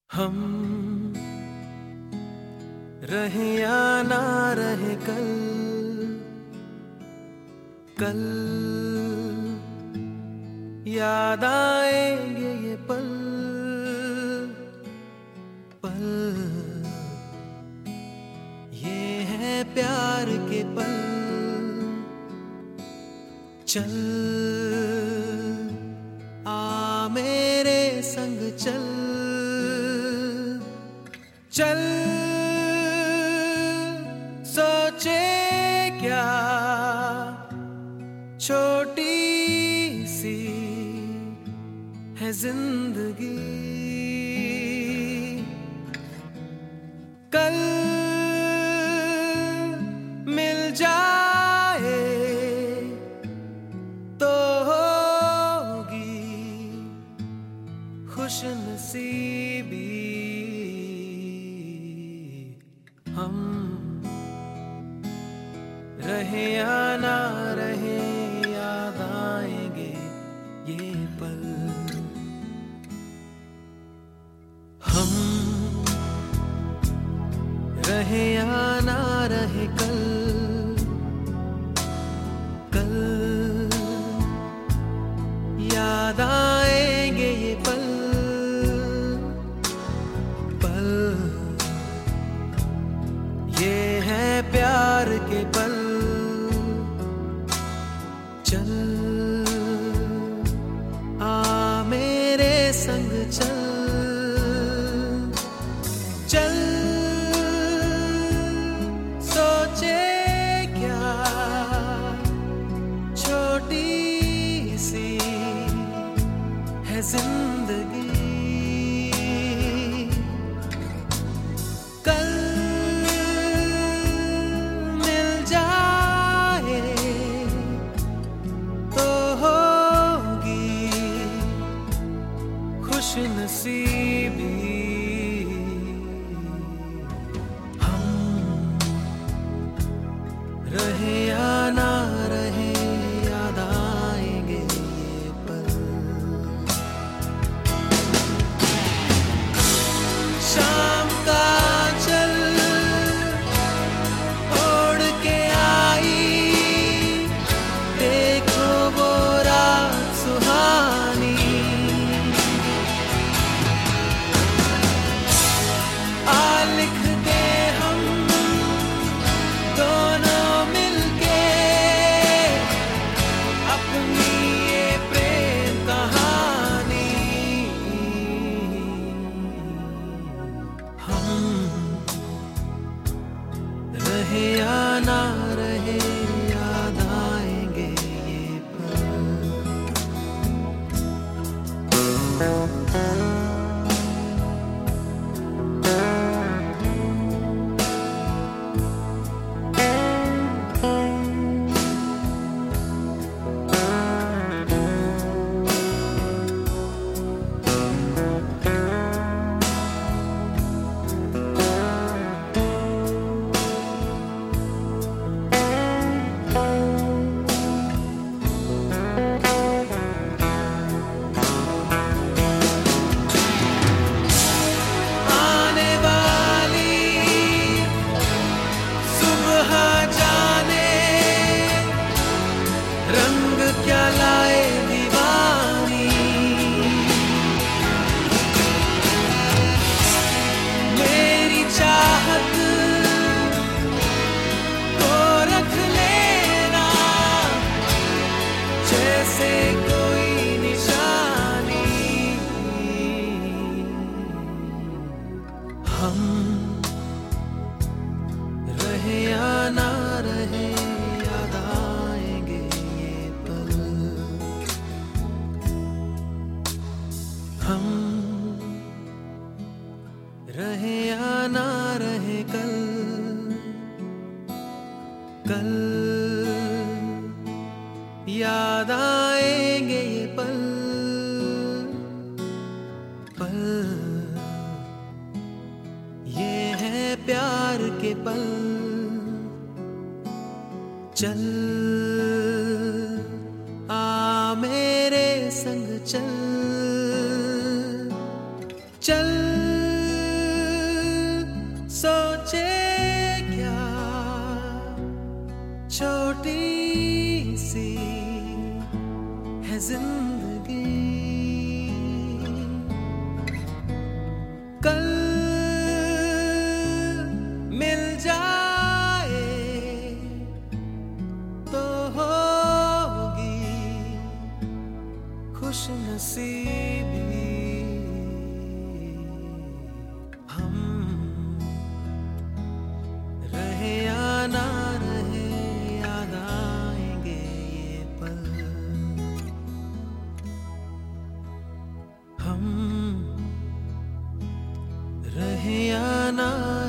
हम रहे या ना रहे कल, कल याद आएंगे ये पल, पल ये है प्यार के पल। चल आ मेरे संग चल, चल सोचे क्या छोटी सी है जिंदगी। कल मिल जाए तो होगी खुशनसीबी। हम रहे या ना रहे याद आएंगे ये पल। हम रहे या ना रहे कल, कल याद आएंगे ये पल, पल ये है प्यार के पल। चल आ मेरे संग चल, चल सोचे क्या छोटी सी है जिंदगी। कल मिल जाए तो होगी खुशनसीबी। हम रहे या ना रहे याद आएंगे ये पल। शाम का चल ओढ़ के आई, देखो वो रात सुहानी। आ लिख दे हम दोनों मिलके अपनी ये प्रेम कहानी। हम रहे या ना रहे याद आएंगे ये पल। आने वाली सुबह जाने रंग क्या लाए दीवानी। मेरी चाहत को रख लेना जैसे कोई निशानी। हम रहे या ना रहे याद आएंगे ये पल। हम रहे या ना रहे कल, कल याद आएंगे ये पल, पल ये है प्यार के पल। चल आ मेरे संग चल, चल हम रहे या ना